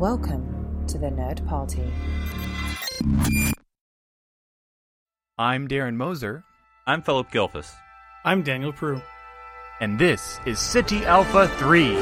Welcome to the Nerd Party. I'm Darren Moser. I'm Philip Gilfus. I'm Daniel Prue. And this is City Alpha 3.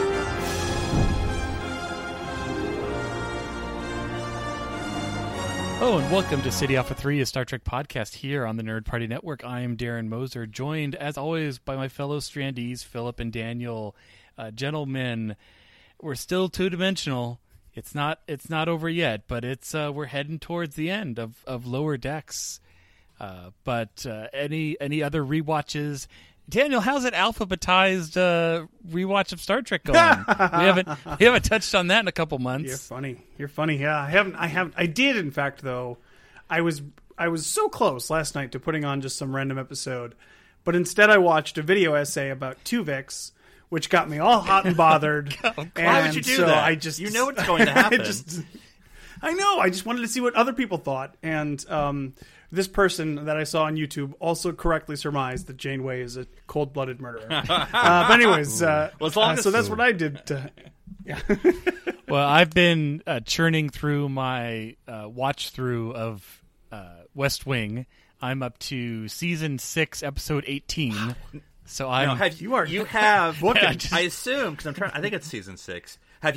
Hello and welcome to City Alpha 3, a Star Trek podcast here on the Nerd Party Network. I am Darren Moser, joined as always by my fellow Strandies, Philip and Daniel. Gentlemen, we're still two-dimensional. It's not over yet, but we're heading towards the end of Lower Decks. But any other rewatches? Daniel, how's that alphabetized rewatch of Star Trek going? we haven't touched on that in a couple months. You're funny. Yeah, I did, in fact, though. I was so close last night to putting on just some random episode, but instead I watched a video essay about Tuvix, which got me all hot and bothered. Why would you do that? You know what's going to happen. I know. I just wanted to see what other people thought. And this person that I saw on YouTube also correctly surmised that Janeway is a cold-blooded murderer. But anyways, so that's what I did. Well, I've been churning through my watch-through of West Wing. I'm up to Season 6, Episode 18. So I assume, because I think it's Season 6.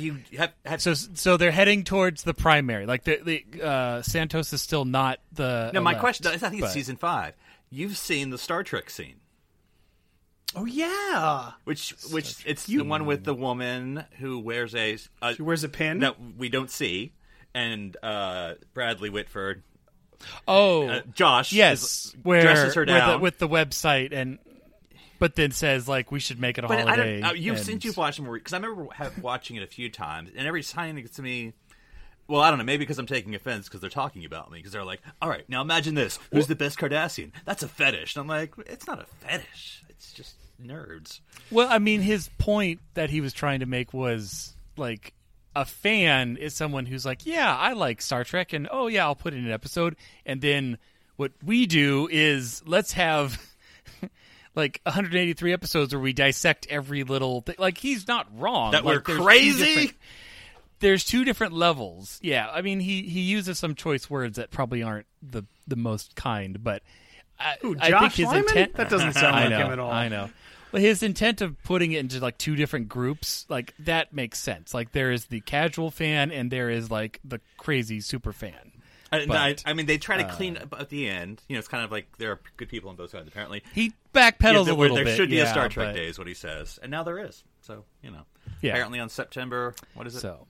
So they're heading towards the primary. Like the Santos is still not the. No, my question. I think it's Season 5. You've seen the Star Trek scene. Oh yeah, which it's the one with the woman who wears she wears a pin that we don't see, and Bradley Whitford. Oh, Josh. Yes, dresses her down with the website and. But then says, like, we should make it a holiday. Since you've watched it, because I remember watching it a few times, and every time it gets to me, well, I don't know, maybe because I'm taking offense because they're talking about me, because they're like, all right, now imagine this. Who's the best Cardassian? That's a fetish. And I'm like, it's not a fetish. It's just nerds. Well, I mean, his point that he was trying to make was, like, a fan is someone who's like, yeah, I like Star Trek, and, oh, yeah, I'll put in an episode. And then what we do is let's have... like 183 episodes where we dissect every little thing. Like, he's not wrong. That we're crazy? There's two different levels. Yeah, I mean, he uses some choice words that probably aren't the most kind, but I think his intent... That doesn't sound like him at all. I know. Well, his intent of putting it into, like, two different groups, like, that makes sense. Like, there is the casual fan and there is, like, the crazy super fan. I mean, they try to clean up at the end. You know, it's kind of like there are good people on both sides, apparently. He backpedals a little bit. There should be a Star Trek Day, is what he says. And now there is. So, you know. Yeah. Apparently on September, what is it? So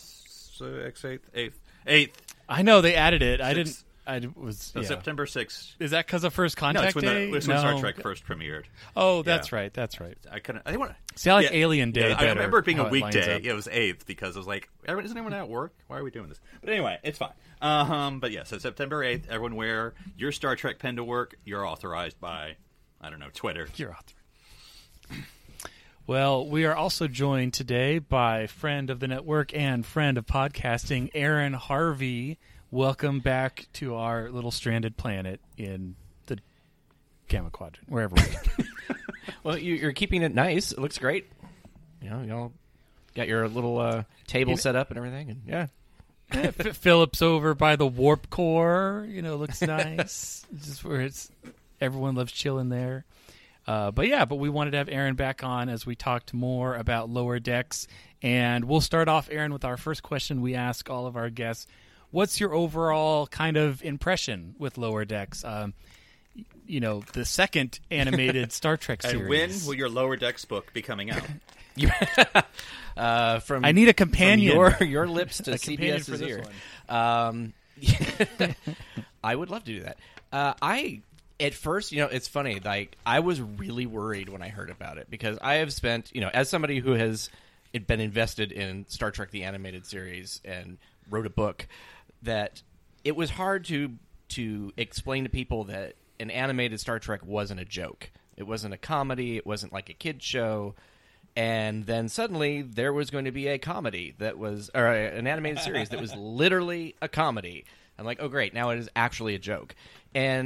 6th, 8th. I know, they added it. September 6th. Is that because of First Contact Day? It's when Star Trek first premiered. Oh, that's right. That's right. I like Alien Day. Yeah, I remember it being a weekday. It was 8th because I was like, isn't anyone at work? Why are we doing this? But anyway, it's fine. But yeah, so September 8th, everyone wear your Star Trek pen to work. You're authorized by, I don't know, Twitter. You're authorized. Well, we are also joined today by friend of the network and friend of podcasting, Aaron Harvey. Welcome back to our little stranded planet in the Gamma Quadrant, wherever we are. Well, you're keeping it nice. It looks great. You know, y'all got your little table set up and everything. And yeah, Philip's over by the warp core. You know, looks nice. Just where everyone loves chilling there. But we wanted to have Aaron back on as we talked more about Lower Decks. And we'll start off, Aaron, with our first question we ask all of our guests. What's your overall kind of impression with Lower Decks? You know, the second animated Star Trek series. And when will your Lower Decks book be coming out? I need a companion. From your lips to CBS's ear. I would love to do that. At first, you know, it's funny. Like, I was really worried when I heard about it because I have spent, you know, as somebody who has been invested in Star Trek the Animated Series and wrote a book, that it was hard to explain to people that an animated Star Trek wasn't a joke. It wasn't a comedy. It wasn't like a kid's show. And then suddenly there was going to be a comedy that was, or an animated series that was literally a comedy. I'm like, oh great, now it is actually a joke. And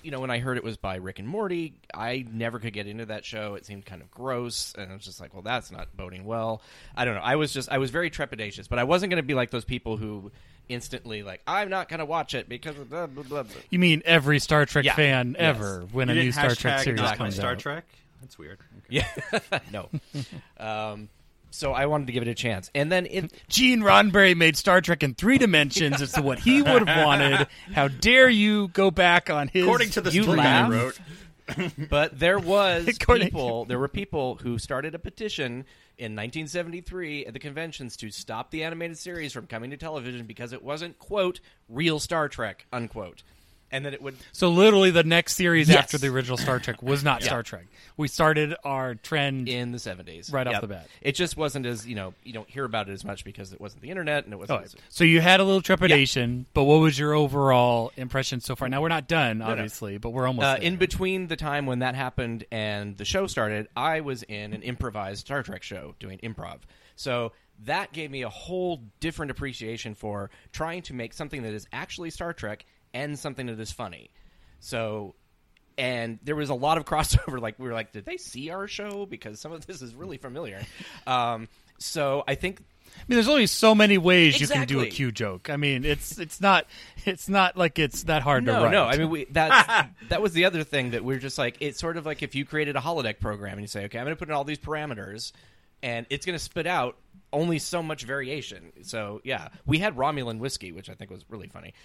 when I heard it was by Rick and Morty, I never could get into that show. It seemed kind of gross, and I was just like, well, that's not boding well. I don't know. I was very trepidatious, but I wasn't going to be like those people who instantly like, I'm not going to watch it because of blah, blah, blah, blah. You mean every Star Trek fan ever when a You new didn't Star Trek hashtag series not my comes Star out? Trek? That's weird. Okay. Yeah, no. So I wanted to give it a chance, and then Gene Roddenberry made Star Trek in 3 dimensions as to what he would have wanted. How dare you go back on his According to the You story I laugh. wrote. But there were According- people who started a petition in 1973 at the conventions to stop the animated series from coming to television because it wasn't, quote, real Star Trek, unquote. And then it would... So literally the next series Yes. after the original Star Trek was not Star Trek. We started our trend in the 70s. right off Yep. the bat. It just wasn't as, you don't hear about it as much because it wasn't the internet and it wasn't... as, So you had a little trepidation, but what was your overall impression so far? Now we're not done, obviously, but we're almost there. in between the time when that happened and the show started, I was in an improvised Star Trek show doing improv. So that gave me a whole different appreciation for trying to make something that is actually Star Trek and something that is funny. So, and there was a lot of crossover. Like, we were like, did they see our show? Because some of this is really familiar. So I think... I mean, there's only so many ways you can do a Exactly. Q joke. I mean, it's not like it's that hard to write. No. I mean, that was the other thing that we're just like, it's sort of like if you created a holodeck program and you say, okay, I'm going to put in all these parameters, and it's going to spit out only so much variation. So yeah, we had Romulan whiskey, which I think was really funny.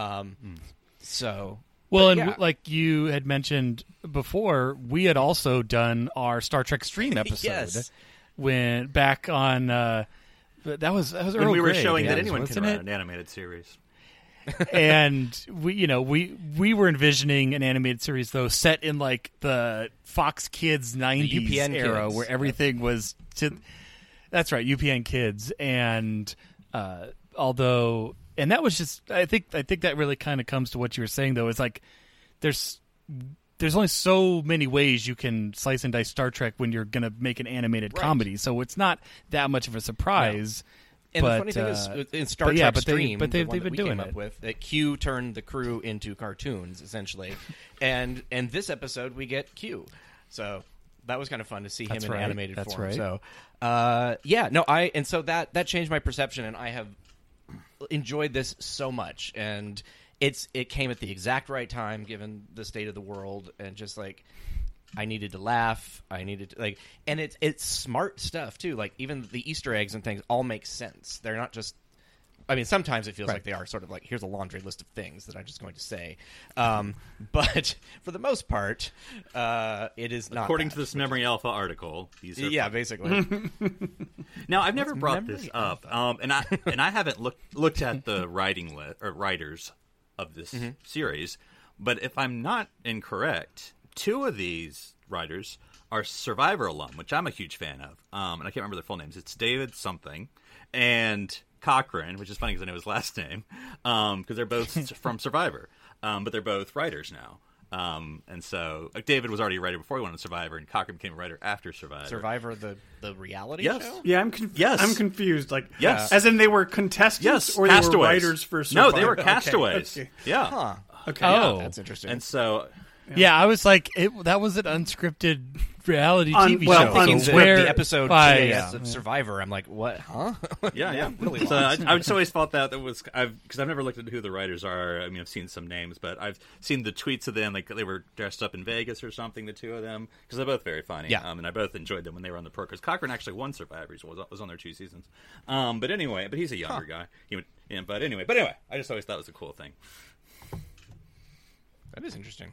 So Well, and yeah. like you had mentioned before, we had also done our Star Trek Stream episode Yes. when back on that was Earl When we were Grey showing that days, anyone can wasn't write it? an animated series. And we were envisioning an animated series though set in like the Fox Kids 90s UPN era Kids. where everything was to that's right, UPN Kids, and although and that was just I think that really kind of comes to what you were saying though. It's like there's only so many ways you can slice and dice Star Trek when you're going to make an animated Right. comedy, so it's not that much of a surprise. And but, the funny thing is, in Star but Trek yeah, but Stream, they've the one been that we doing came up it. with, that Q turned the crew into cartoons, essentially. and this episode, we get Q. So that was kind of fun to see That's him in right. animated That's form. right. So, so that changed my perception, and I have enjoyed this so much. And it came at the exact right time, given the state of the world, and just like... I needed to laugh. I needed to and it's smart stuff too. Like even the Easter eggs and things all make sense. They're not just. I mean, sometimes it feels like they are sort of like here's a laundry list of things that I'm just going to say, but for the most part, it is not. According that. to this Memory Alpha article, these are Yeah, basically. Now, I've never brought Memory this up, and I haven't looked at the writing or writers of this series. But if I'm not incorrect, 2 of these writers are Survivor alum, which I'm a huge fan of. And I can't remember their full names. It's David something and Cochran, which is funny because I know his last name, because they're both from Survivor, but they're both writers now. And so David was already a writer before he went on Survivor, and Cochran became a writer after Survivor. Survivor, the reality Yes. show. Yeah, I'm Yes. I'm confused. Like, Yes. as in they were contestants, Yes, or they were castaways. writers for Survivor? No, they were Okay, castaways. okay. Yeah. Huh. Okay. Oh. That's interesting. And so Yeah, I was like, that was an unscripted reality TV well, show. I'm thinking so the, where the episode by- yes, of Survivor. I'm like, what? Huh? yeah. really So I just always thought that was because I've never looked at who the writers are. I mean, I've seen some names, but I've seen the tweets of them, like they were dressed up in Vegas or something. The 2 of them, because they're both very funny. Yeah. And I both enjoyed them when they were on the pro. Because Cochran actually won Survivor. He was on their 2 seasons. But anyway, he's a younger guy. But anyway, I just always thought it was a cool thing. That is interesting.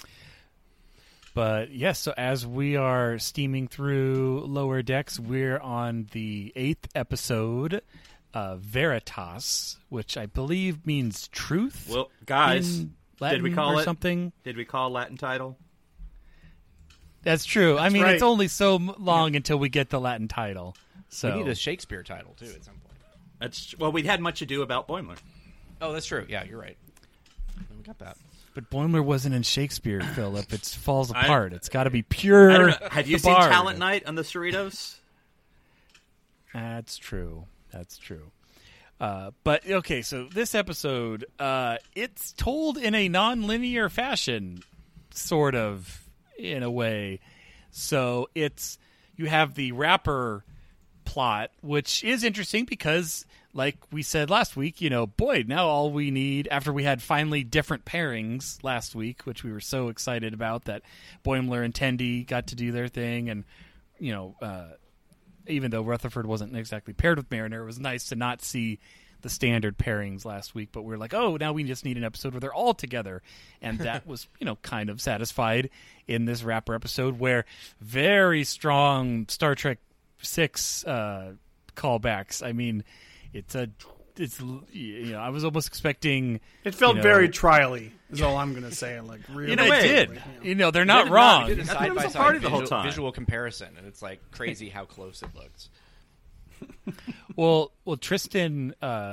But yes, so as we are steaming through Lower Decks, we're on the 8th episode, Veritas, which I believe means truth. Well, guys, in Latin did we call or it something? Did we call Latin title? That's true. I mean, right. it's only so long until we get the Latin title. So We need a Shakespeare title too at some point. We had Much Ado About Boimler. Oh, that's true. Yeah, you're right. We got that. But Boimler wasn't in Shakespeare, Philip. It falls apart. It's got to be pure. I don't know. Have you the seen bard. Talent Night on the Cerritos? That's true. That's true. But okay, so this episode, it's told in a non-linear fashion. sort of, in a way. So you have the rapper plot, which is interesting because, like we said last week, boy, now all we need, after we had finally different pairings last week, which we were so excited about, that Boimler and Tendi got to do their thing, and, even though Rutherford wasn't exactly paired with Mariner, it was nice to not see the standard pairings last week, but we're like, oh, now we just need an episode where they're all together, and that was, kind of satisfied in this Rapper episode, where very strong Star Trek 6 callbacks. I mean, it's I was almost expecting. It felt very trial-y, is all I'm going to say. Like, really, it did. They're not wrong. I thought it was a party the whole time. Visual comparison, and it's like crazy how close it looks. Well, Tristan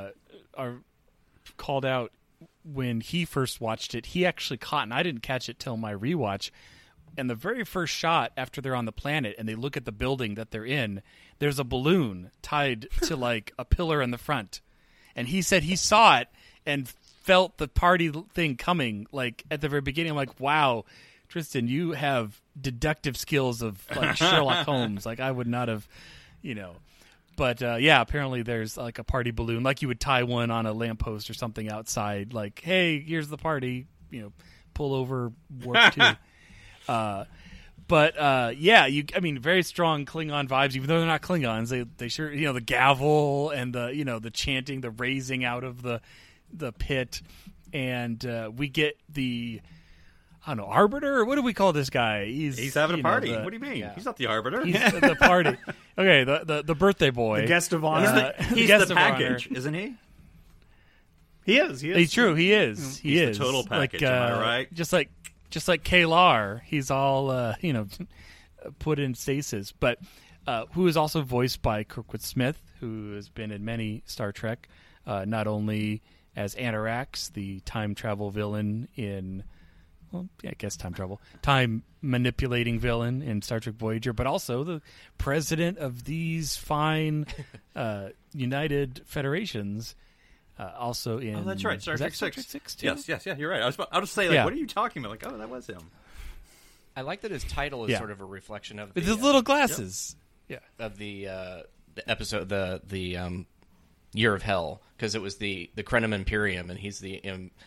called out when he first watched it. He actually caught, and I didn't catch it till my rewatch. And the very first shot after they're on the planet and they look at the building that they're in, there's a balloon tied to like a pillar in the front. And he said he saw it and felt the party thing coming, like at the very beginning. I'm like, wow, Tristan, you have deductive skills of like Sherlock Holmes. Like I would not have, But apparently there's like a party balloon, like you would tie one on a lamppost or something outside. Like, hey, here's the party. Pull over, warp 2. Very strong Klingon vibes, even though they're not Klingons. They sure, the gavel and the chanting, the raising out of the pit, and we get the, I don't know, arbiter. What do we call this guy? He's having a party. What do you mean? Yeah. He's not the arbiter. He's the party. Okay, the birthday boy, the guest of honor. He's the package, isn't he? He is. He's true. He is. He he's is the total package. Am I right? Just like K'Ehleyr, he's all put in stasis, but who is also voiced by Kurtwood Smith, who has been in many Star Trek, not only as Anarax, the time travel villain in, time manipulating villain in Star Trek Voyager, but also the president of these fine United Federations. Also in... Oh, that's right. Star Trek 6 too? Yes, you're right. I was say, what are you talking about? Like, oh, that was him. I like that his title is sort of a reflection of with his little glasses. Yep. Yeah. Of the episode, the Year of Hell, because it was the Krenim Imperium, and he's the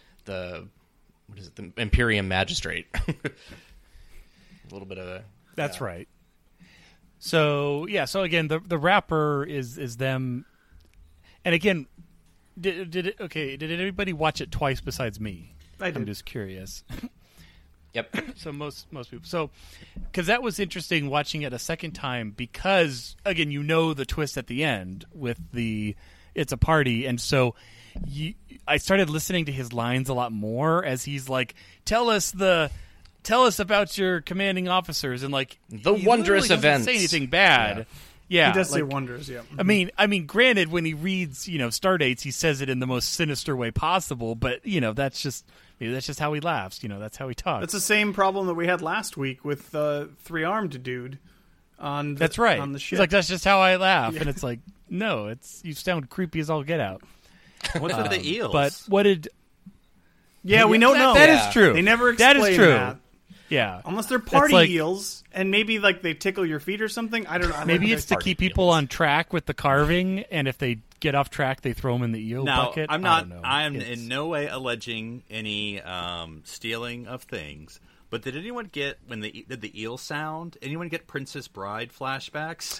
Imperium Magistrate. A little bit of a... That's right. So again, the rapper is them, and again. Did anybody watch it twice besides me? I did. I'm just curious. Yep. So most people. So because that was interesting watching it a second time, because again the twist at the end with the it's a party, and so I started listening to his lines a lot more as he's like, tell us about your commanding officers, and like the wondrous events. Say anything bad. Yeah. Yeah, he does say wonders. Yeah, I mean, granted, when he reads, star dates, he says it in the most sinister way possible. But that's just how he laughs. That's how he talks. That's the same problem that we had last week with the 3-armed dude on. That's right. On the ship. He's like, that's just how I laugh, and it's like, no, you sound creepy as all get out. What's with the eels? But what did? Yeah, we don't know. That is true. They never explain that. Is true. That. Yeah, unless they're party eels, and maybe like they tickle your feet or something. I don't know. Maybe it's to keep people on track with the carving, and if they get off track, they throw them in the eel bucket. I'm not. I am in no way alleging any stealing of things. But did anyone get when did the eel sound? Anyone get Princess Bride flashbacks?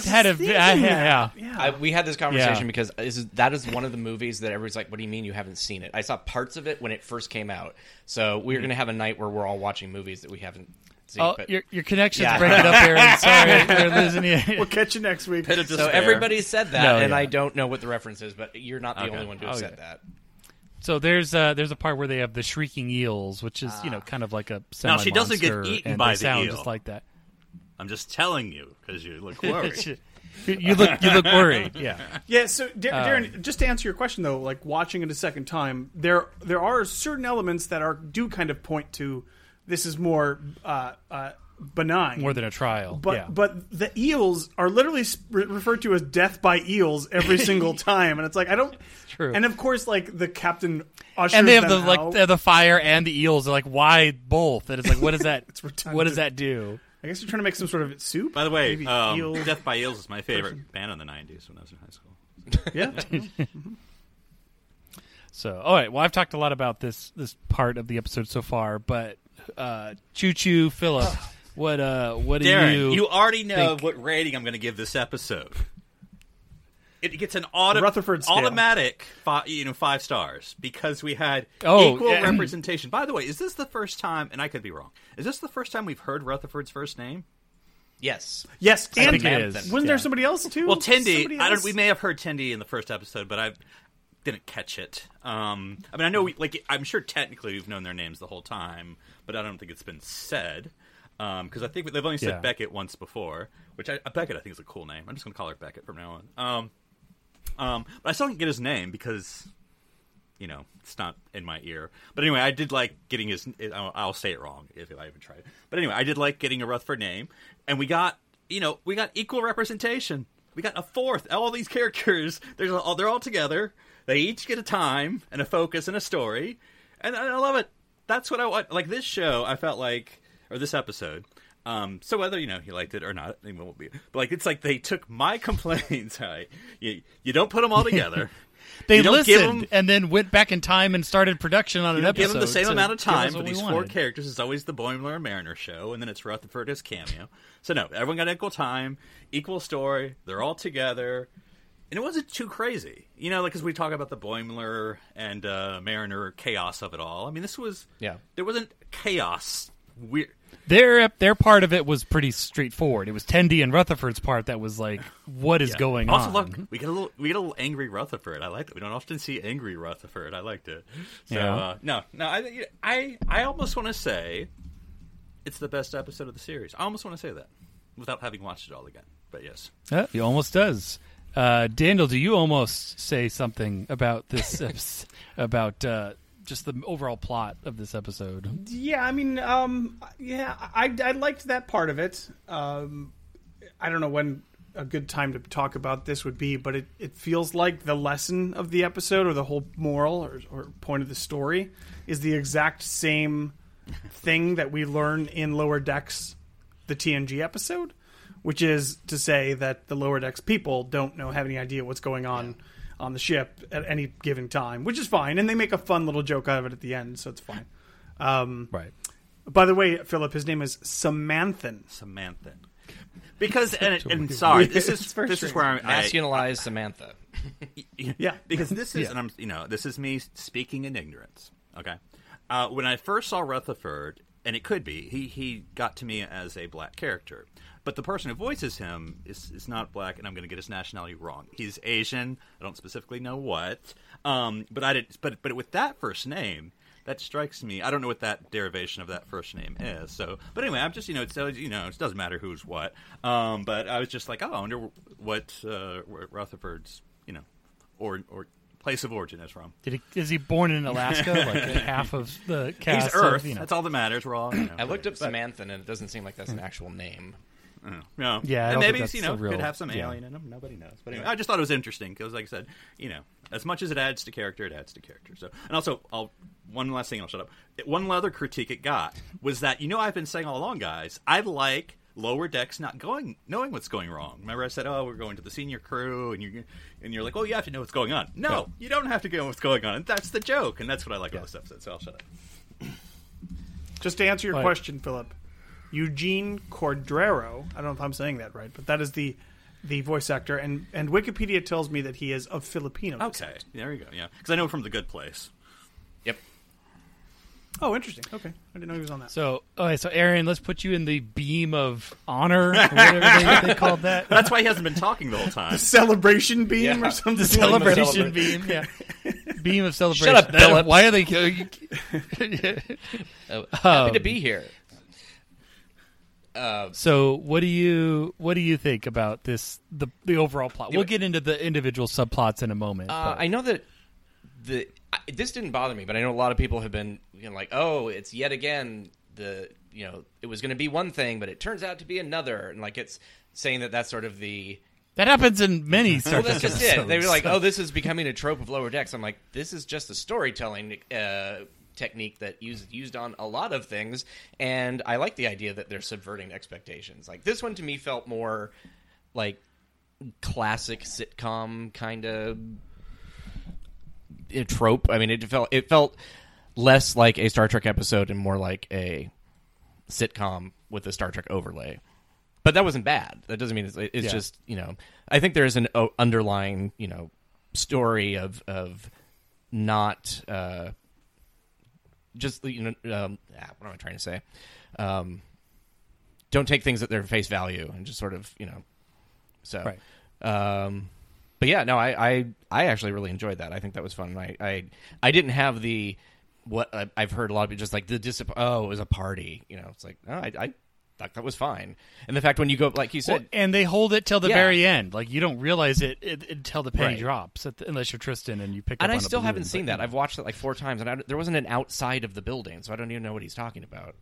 We had this conversation because that is one of the movies that everybody's like, "What do you mean you haven't seen it?" I saw parts of it when it first came out, so we're going to have a night where we're all watching movies that we haven't seen. Oh, your connection's breaking up, Aaron. Sorry, we're losing you. We'll catch you next week. So everybody said that, and I don't know what the reference is, but you're not the only one to have said that. So there's a part where they have the shrieking eels, which is kind of like a semi-monster. Now she doesn't get eaten by the eel. Just like that. I'm just telling you because you look worried. you look worried. Yeah. Yeah. So Darren, just to answer your question though, like watching it a second time, there are certain elements that do kind of point to this is more benign. More than a trial. But the eels are literally referred to as death by eels every single time, and it's like I don't. It's true. And of course, like the captain ushers And they have them out. they have the fire and the eels. They're like, why both? And it's like, what does that? redundant. What does that do? I guess you're trying to make some sort of soup. By the way, Maybe eel. Death by Eels is my favorite band in the 90s when I was in high school. Yeah. So, all right. Well, I've talked a lot about this part of the episode so far, but Choo Choo, Philip, what do Darren, you already know think? what rating I'm going to give this episode. It gets an Rutherford scale. automatic 5 stars because we had Oh, equal yeah. representation. By the way, is this the first time, and I could be wrong, is this the first time we've heard Rutherford's first name? Yes. Yes, I and think it is. wasn't Yeah. there somebody else too? Well, Tindy, Somebody else? we may have heard Tindy in the first episode, but I didn't catch it. I mean, I know, I'm sure technically we've known their names the whole time, but I don't think it's been said. Because I think they've only said Yeah. Beckett once before, which Beckett I think is a cool name. I'm just going to call her Beckett from now on. But I still can't get his name because, it's not in my ear. But anyway, I did like getting his. I'll say it wrong if I even try it. But anyway, I did like getting a Rutherford name, and we got equal representation. We got a fourth. All these characters, they're all together. They each get a time and a focus and a story, and I love it. That's what I want. Like this show, I felt like, or this episode. So whether you liked it or not, it won't be. But it's like they took my complaints. Right? You don't put them all together. They You don't give listened them- and then went back in time and started production on an episode. Give them the same to amount of give time us for what we these 4 wanted. characters. It's always the Boimler and Mariner show, and then it's Rutherford as cameo. So no, everyone got equal time, equal story. They're all together, and it wasn't too crazy. Because we talk about the Boimler and Mariner chaos of it all. I mean, there wasn't chaos. Weird. Their part of it was pretty straightforward. It was Tendi and Rutherford's part that was like, what is going on? Also, look, we get a little angry Rutherford. I liked it. We don't often see angry Rutherford. I liked it. So Yeah. no, I almost want to say it's the best episode of the series. I almost want to say that without having watched it all again. But yes, He almost does. Daniel, do you almost say something about this, about just the overall plot of this episode? Yeah, I mean, I liked that part of it. I don't know when a good time to talk about this would be, but it feels like the lesson of the episode or the whole moral or point of the story is the exact same thing that we learn in Lower Decks, the TNG episode, which is to say that the Lower Decks people don't have any idea what's going on the ship at any given time, which is fine, and they make a fun little joke out of it at the end, so it's fine. Right. By the way, Philip, his name is Samanthan. because and sorry, this is where I Masculinize Samantha. Yeah, because this is, and I'm, this is me speaking in ignorance. Okay, when I first saw Rutherford, and it could be he got to me as a black character, but the person who voices him is not black, and I'm going to get his nationality wrong. He's Asian. I don't specifically know what, but I did. But with that first name, that strikes me. I don't know what that derivation of that first name is. So, but anyway, I'm just it doesn't matter who's what. But I was just like, I wonder what Rutherford's or place of origin is from. Is he born in Alaska? Like half of the cast? He's Earth. Of, That's all that matters. We're all. I looked up Samantha, and it doesn't seem like that's an actual name. No. Yeah, I and don't maybe think it's, that's a real- could have some yeah. alien in him. Nobody knows. But anyway, I just thought it was interesting because, like I said, as much as it adds to character, it adds to character. So, and also, one last thing, I'll shut up. One other critique it got was that I've been saying all along, guys, I like Lower Decks not knowing what's going wrong. Remember, I said, "Oh, we're going to the senior crew," and you're like, "Oh, you have to know what's going on." No, you don't have to know what's going on, and that's the joke, and that's what I like about this episode. So I'll shut up. Just to answer your Right. question, Philip, Eugene Cordero, I don't know if I'm saying that right, but that is the voice actor, and Wikipedia tells me that he is of Filipino Okay, descent. there you go. Yeah, because I know him from The Good Place. Yep. Oh, interesting. Okay, I didn't know he was on that. So, so Aaron, let's put you in the beam of honor, or whatever they called that. That's why he hasn't been talking the whole time. Celebration beam Yeah. or something. The like that. celebration beam, yeah. Beam of celebration. Shut up, Philip. Why are they? Happy to be here. So, what do you think about this? The overall plot. We'll get into the individual subplots in a moment. but- I know that this didn't bother me, but I know a lot of people have been like, "Oh, it's yet again it was going to be one thing, but it turns out to be another, and like it's saying that that's sort of the. That happens in many Star Well, Trek that's just episodes. it. They were like, "Oh, this is becoming a trope of Lower Decks." I'm like, "This is just a storytelling technique that used on a lot of things," and I like the idea that they're subverting expectations. Like this one to me felt more like classic sitcom kind of trope. I mean, it felt less like a Star Trek episode and more like a sitcom with a Star Trek overlay. But that wasn't bad. That doesn't mean it's just, I think there's an underlying, story of not just, what am I trying to say? Don't take things at their face value and just sort of, so. Right. But yeah, no, I actually really enjoyed that. I think that was fun. I didn't have what I've heard a lot of people just like it was a party. It's like, no, I thought that was fine. And the fact when you go, like you said, and they hold it till the Yeah. very end. Like you don't realize it until the penny Right. drops, unless you're Tristan and you pick up. and I on a still balloon, haven't seen but, that. I've watched it like 4 times, and there wasn't an outside of the building, so I don't even know what he's talking about.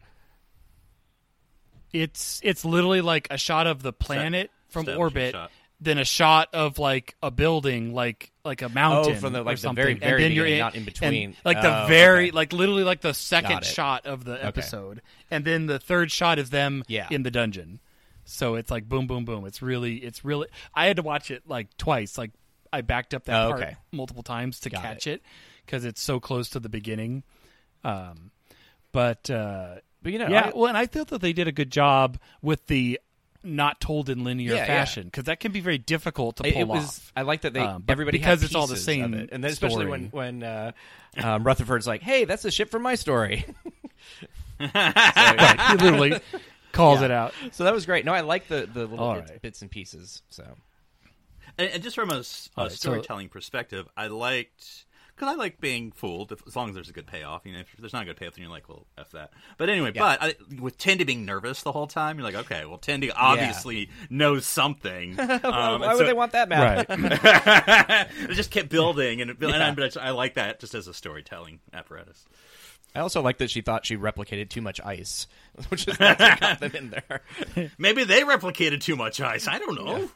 It's literally like a shot of the planet from establishing orbit, shot. then a shot of like a building, like a mountain. from the or like the something. very And very then you're beginning, in, not in between. and, like the Oh, very okay. like literally like the second Got it. shot of the episode, and then the third shot is them Yeah. in the dungeon. So it's like boom, boom, boom. It's really. I had to watch it like twice. Like I backed up that Oh, part okay. multiple times to Got catch it because it's so close to the beginning. But But yeah, well, and I thought that they did a good job with the not told in linear Yeah, fashion because that can be very difficult to pull it was. off. I like that they But everybody because had it's all the pieces same of it. And then especially story. when Rutherford's like, "Hey, that's the ship from my story." Right, he literally calls Yeah. it out. So that was great. No, I like the little All right. bits and pieces. So And just from a right, so- storytelling perspective, I liked because I like being fooled as long as there's a good payoff. If there's not a good payoff, then you're like, well, F that. But anyway, Yeah. with Tendi being nervous the whole time, you're like, okay, well, Tendi obviously knows something. why would they want that map? Right. It just kept building, but I like that just as a storytelling apparatus. I also like that she thought she replicated too much ice, which is what got them in there. Maybe they replicated too much ice. I don't know.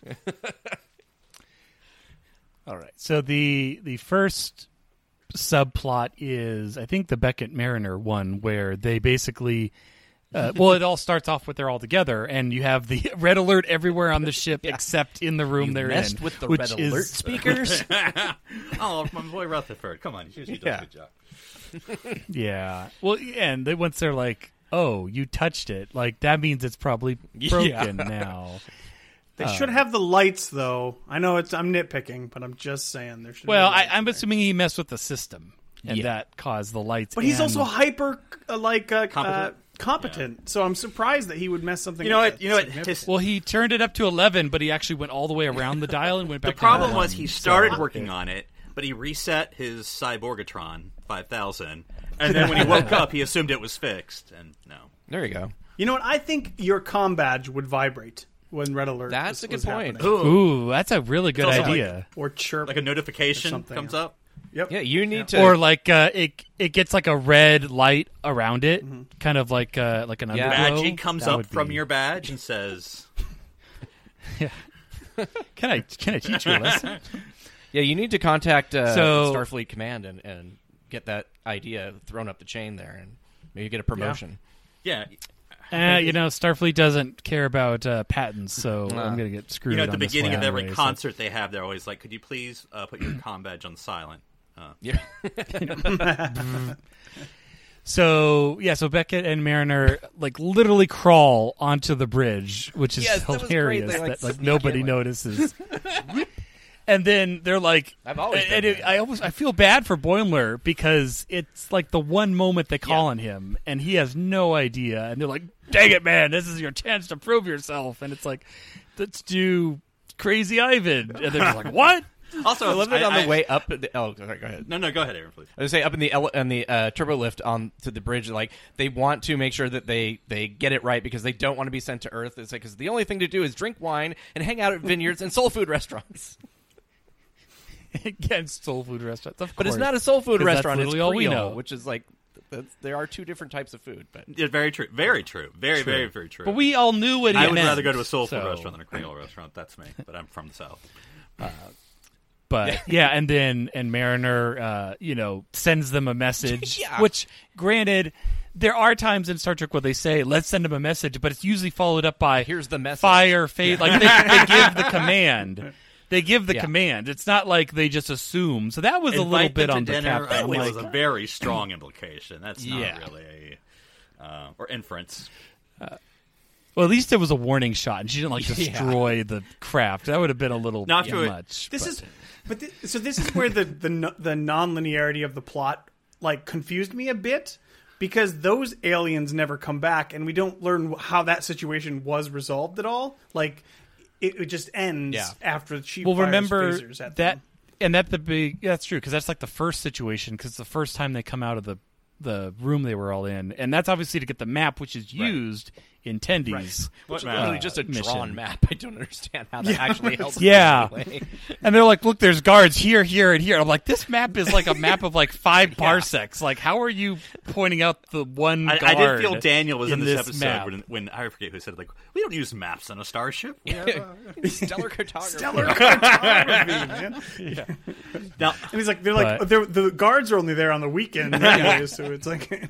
All right. So the first subplot is, I think, the Beckett Mariner one, where they basically, it all starts off with they're all together, and you have the red alert everywhere on the ship except in the room they're Messed in, with the which red is, alert speakers. Oh, my boy Rutherford. Come on. He does Yeah. a good job. Yeah. Well, and once they're like, "Oh, you touched it," like that means it's probably broken now. They should have the lights, though. I know I'm nitpicking, but I'm just saying there should. Well, be lights I'm there. assuming he messed with the system, and Yeah. that caused the lights. But he's and- also hyper Competent? competent. So I'm surprised that he would mess something. You know up what? You know what? significant. His, Well, he turned it up to 11, but he actually went all the way around the dial and went the back. problem down to was 1. he started So- working on it, but he reset his Cyborgatron 5000, and then when he woke up, he assumed it was fixed, and no. There you go. You know what? I think your comm badge would vibrate when red alert. That's was, a good was point. happening. Ooh, that's a really good also like- idea. Or chirp. Like a notification Or something, comes yeah. up. Yep. Yeah, you need to. Or like it gets like a red light around it, kind of like an Yeah. underglow. Badgie comes That up would from be- your badge and says, Can I teach you a lesson? Yeah, you need to contact So- Starfleet Command and get that idea thrown up the chain there, and maybe get a promotion. "Yeah." Starfleet doesn't care about patents, so Nah. I'm gonna get screwed. You know, at the on this beginning one of every anyway, so- concert they have, they're always like, "Could you please put your comm badge on silent?" Yeah. So Beckett and Mariner like literally crawl onto the bridge, which is Yes, that was great. hilarious. They, like, that sneak nobody in, like- notices. And then they're like, I've always been and there. I feel bad for Boimler because it's like the one moment they call on him, and he has no idea. And they're like, "Dang it, man! This is your chance to prove yourself." And it's like, let's do Crazy Ivan, and they're just like, "What?" Also, I love that on the way up. Sorry, go ahead. No, go ahead, Aaron, please. I was say up in the turbo lift on to the bridge, like they want to make sure that they get it right because they don't want to be sent to Earth. It's like because the only thing to do is drink wine and hang out at vineyards and soul food restaurants. Against soul food restaurants, of But it's course. not a soul food 'Cause that's restaurant; it's literally all we Creole, know. which is like There are two different types of food, but Yeah, very true. Very true. Very, very, very true. But we all knew what he I would meant. rather go to a soul food so- restaurant than a Creole restaurant. That's me. But I'm from the South. But yeah, and then Mariner, sends them a message. Yeah. Which, granted, there are times in Star Trek where they say, "Let's send him a message," but it's usually followed up by Here's the message. fire, fade. Like they give the command. They give the Yeah. command. It's not like they just assume. So that was a little Invite bit them on to the dinner. captain. I think Like, was a very strong implication. That's not Yeah. really or inference. well, at least it was a warning shot, and she didn't destroy the craft. That would have been a little Not to it. much. So this is where the non-linearity of the plot confused me a bit, because those aliens never come back, and we don't learn how that situation was resolved at all. Like it just ends Yeah. after she Well, fires remember phasers at that, them. and that's true, because that's like the first situation, because the first time they come out of the room they were all in, and that's obviously to get the map, which is used in Tendy's. which is map? literally just a mission. drawn map. I don't understand how that actually helps. Yeah. in any way. And they're like, look, there's guards here, here, and here. I'm like, this map is like a map of like 5 parsecs. Like, how are you pointing out the one guard? I did feel Daniel was in this this map? episode when I forget who said it, like, we don't use maps on a starship. We have, Stellar cartography. Stellar cartography, man. now, And he's like, the guards are only there on the weekend anyway, so it's like,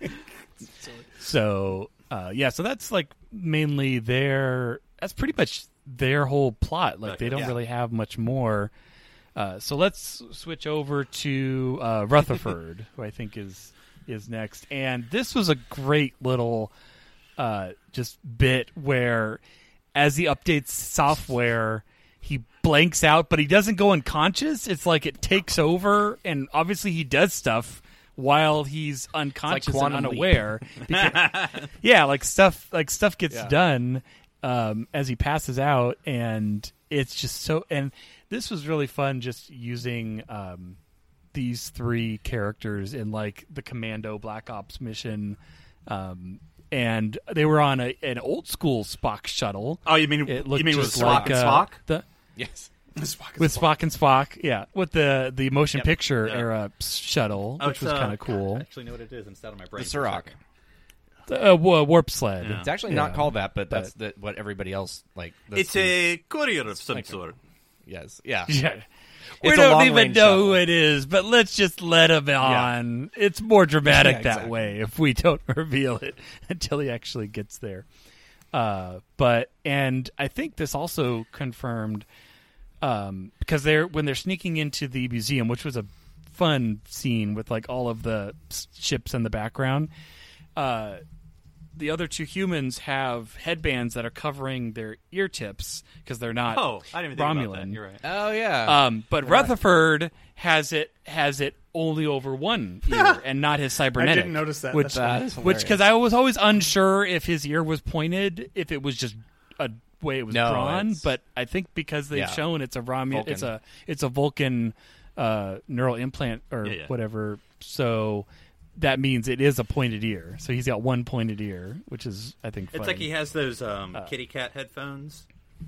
So, so that's like mainly that's pretty much their whole plot. Like, they don't really have much more. So let's switch over to Rutherford, who I think is next. And this was a great little just bit where, as he updates software, he blanks out, but he doesn't go unconscious. It's like it takes over, and obviously he does stuff while he's unconscious and Quantum Leap. unaware. Because, stuff gets Yeah. done as he passes out, and it's just so. And this was really fun, just using these 3 characters in like the Commando Black Ops mission. And they were on an old school Spock shuttle. oh, you mean It looked with just Spock like and Spock? Yes. with Spock and Spock, yeah, with the motion picture Yeah. era shuttle, Oh, which it's, was kind of cool. I actually know what it is instead of my brain. The Sirach. Warp sled. Yeah. It's actually not called that, but that's what everybody else like. It's a courier of some sort. Yes. Yeah. Yeah. We It's a don't even long-range know shuttle. who it is, but let's just let him on. It's more dramatic Yeah, that exactly. way if we don't reveal it until he actually gets there. And I think this also confirmed because when they're sneaking into the museum, which was a fun scene with like all of the ships in the background. The other 2 humans have headbands that are covering their ear tips because they're not Oh, I didn't even think Romulan. about that. You're right. Oh yeah. But Rutherford has it only over one ear and not his cybernetic. I didn't notice that. Which, That's because I was always unsure if his ear was pointed, if it was just a way it was No, drawn. it's- But I think because they've Yeah. shown it's a Romulan, Vulcan. it's a Vulcan neural implant or Yeah. whatever. So that means it is a pointed ear. So he's got one pointed ear, which is I think funny. It's like he has those kitty cat headphones.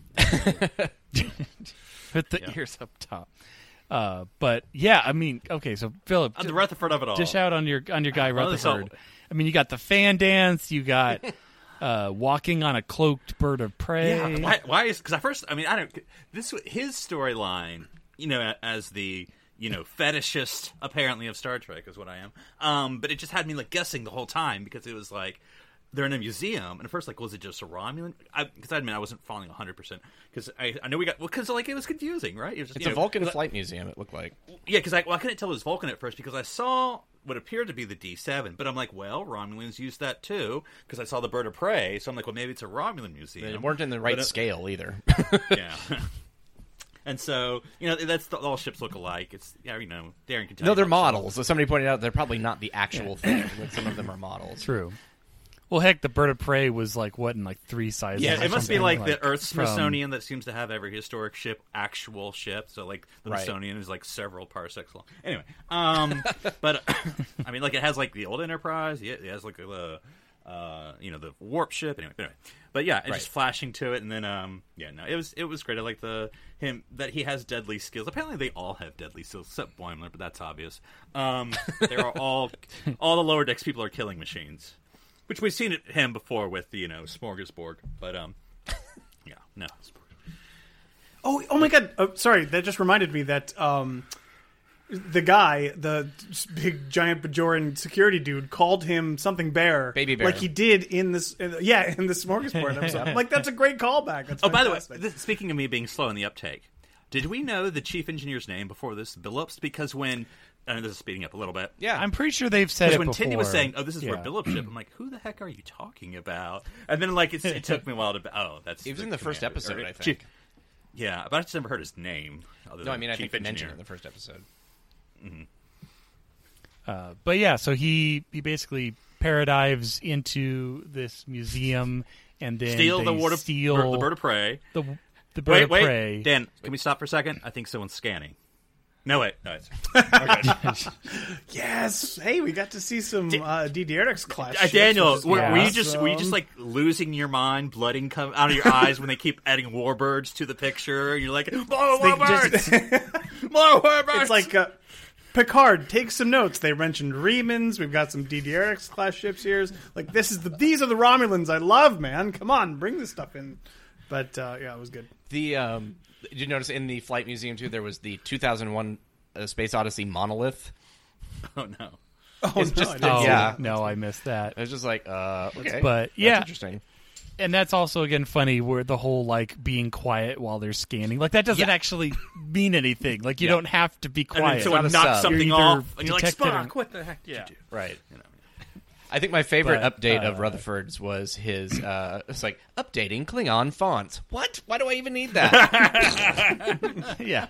with the ears up top. But yeah, I mean, okay, so Philip, I'm the Rutherford of it all. dish out on your guy Well, Rutherford. so- I mean, you got the fan dance, you got walking on a cloaked bird of prey. Yeah, why is because I don't his storyline, as the fetishist apparently of Star Trek is what I am. But it just had me like guessing the whole time because it was like they're in a museum, and at first like was it just a Romulan? Because I admit I wasn't following 100% because I know because like it was confusing, right? It was just, it's a Vulcan flight museum. It looked like. Yeah, because I couldn't tell it was Vulcan at first because I saw what appeared to be the D7, but I'm like, well, Romulans use that too because I saw the bird of prey, so I'm like, well, maybe it's a Romulan museum. They weren't in the right But, scale either. Yeah. And so, that's all ships look alike. It's, Darren can tell No, you they're about models. As somebody pointed out, they're probably not the actual thing. But some of them are models. True. Well, heck, the bird of prey was like what in like 3 sizes. Yeah, or it must be something, like the Earth from- Smithsonian that seems to have every historic ship, actual ship. So, like, the Right. Smithsonian is like several parsecs long. Anyway, but I mean, like, it has like the old Enterprise. Yeah, it has like the the warp ship. Anyway, but yeah, and just flashing to it, and then it was great. I like him that he has deadly skills. Apparently, they all have deadly skills except Boimler, but that's obvious. They are all the lower decks people are killing machines, which we've seen him before with the Smorgasbord. But yeah, no. Oh my God! Oh, sorry, that just reminded me that the guy, the big giant Bajoran security dude, called him something bear, Baby Bear, like he did in this. In the Smorgasbord episode. I'm like, that's a great callback. That's by the way, fantastic. speaking of me being slow in the uptake, did we know the chief engineer's name before this Billups? Because when this is speeding up a little bit. Yeah, I'm pretty sure they've said it when before. Tindy was saying, "Oh, this is for Billups ship," I'm like, "Who the heck are you talking about?" And then it took me a while to. Oh, that's. He was in the first episode, I think. Chief, yeah, but I just never heard his name. No, I mean I think they mentioned it in the first episode. Mm-hmm. But yeah, so he basically paradives into this museum and then steal they the bird of prey. The bird of prey. Wait, Dan, can we stop for a second? I think someone's scanning. No, wait. No, it's yes. Hey, we got to see some DDRX class. Daniel, ships, were you just like losing your mind, blooding come out of your eyes when they keep adding warbirds to the picture? You're like, more warbirds, more warbirds. It's like Picard, take some notes. They mentioned Remans. We've got some DDRX class ships here. Like these are the Romulans I love, man. Come on, bring this stuff in. But yeah, it was good. Did you notice in the Flight Museum, too, there was the 2001 Space Odyssey monolith? Oh, no. No, I missed that. I was just like, okay. But, that's interesting. And that's also, again, funny where the whole, being quiet while they're scanning. Like, that doesn't actually mean anything. Like, you don't have to be quiet. And someone knocks something off, and you're like, Spock, what the heck did you do? Right. I think my favorite update of Rutherford's was his, it's like, updating Klingon fonts. What? Why do I even need that? Yeah.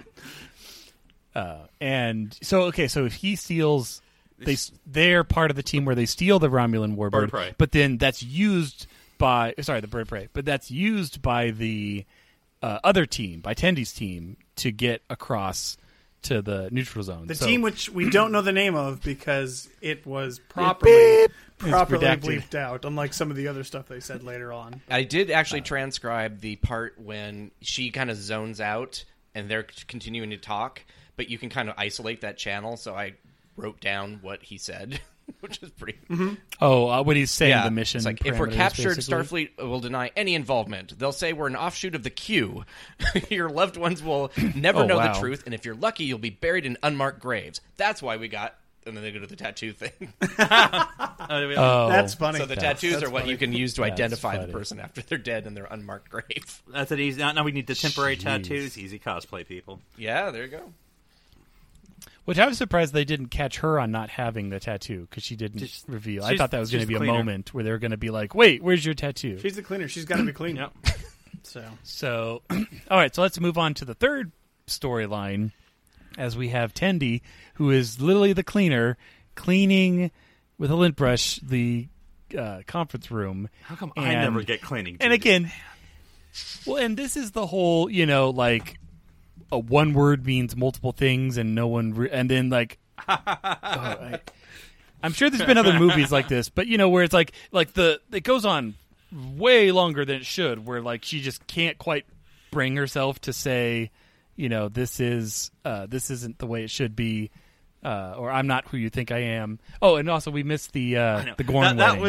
And so if he steals, they're part of the team where they steal the Romulan warbird, but then that's used by, the bird of prey, but that's used by the other team, by Tendy's team, to get across to the neutral zone. The team which we don't know the name of because it was properly bleeped out, unlike some of the other stuff they said later on. I did actually transcribe the part when she kind of zones out and they're continuing to talk, but you can kind of isolate that channel, so I wrote down what he said, which is pretty... Mm-hmm. What he's saying, the mission. It's like, if we're captured, basically. Starfleet will deny any involvement. They'll say we're an offshoot of the Q. Your loved ones will never know the truth, and if you're lucky, you'll be buried in unmarked graves. That's why we got... And then they go to the tattoo thing. That's funny. So the tattoos are what you can use to identify the person after they're dead in their unmarked grave. That's an easy... Now we need the temporary tattoos. Easy cosplay, people. Yeah, there you go. Which I was surprised they didn't catch her on not having the tattoo because she didn't reveal. I thought that was going to be a moment where they were going to be like, "Wait, where's your tattoo?" She's the cleaner. She's got to be clean. Yep. So, all right. So let's move on to the third storyline, as we have Tendi, who is literally the cleaner, cleaning with a lint brush the conference room. How come I never get cleaning? And again, and this is the whole, a one word means multiple things, and no one, and then I'm sure there's been other movies like this, but where it's like it goes on way longer than it should, where she just can't quite bring herself to say, this isn't the way it should be, or I'm not who you think I am. Oh, and also we missed the Gorn wedding.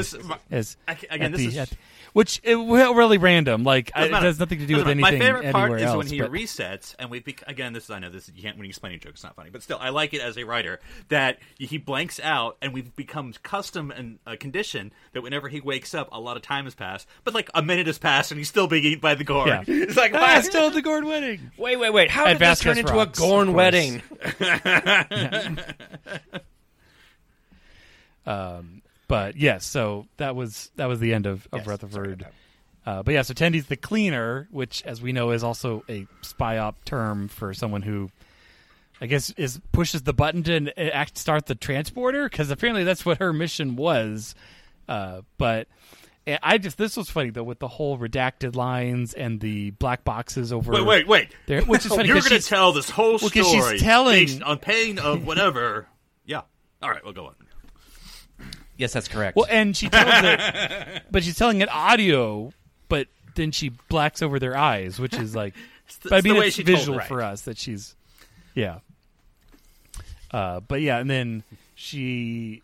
Which is really random. It has nothing to do with anything. My favorite part is else, when he resets, and again, I know this. You can't when you explain a joke, it's not funny, but still, I like it as a writer that he blanks out, and we've become custom and conditioned that whenever he wakes up, a lot of time has passed, but a minute has passed, and he's still being eaten by the Gorn. Yeah. It's like, why? Still the Gorn wedding. Wait! How did this turn into a Gorn wedding? But yes, so that was the end of Rutherford. But yeah, so Tendy's the cleaner, which, as we know, is also a spy op term for someone who, I guess, pushes the button to start the transporter, because apparently that's what her mission was. But this was funny though, with the whole redacted lines and the black boxes over. Wait! Which is funny. You're going to tell this whole story she's telling based on pain of whatever. Yeah. All right, we'll go on. Yes, that's correct. Well, and she tells it, but she's telling it audio, but then she blacks over their eyes, which is like, but I mean, the way it's she told visual it. for us that she's, yeah. But yeah, and then she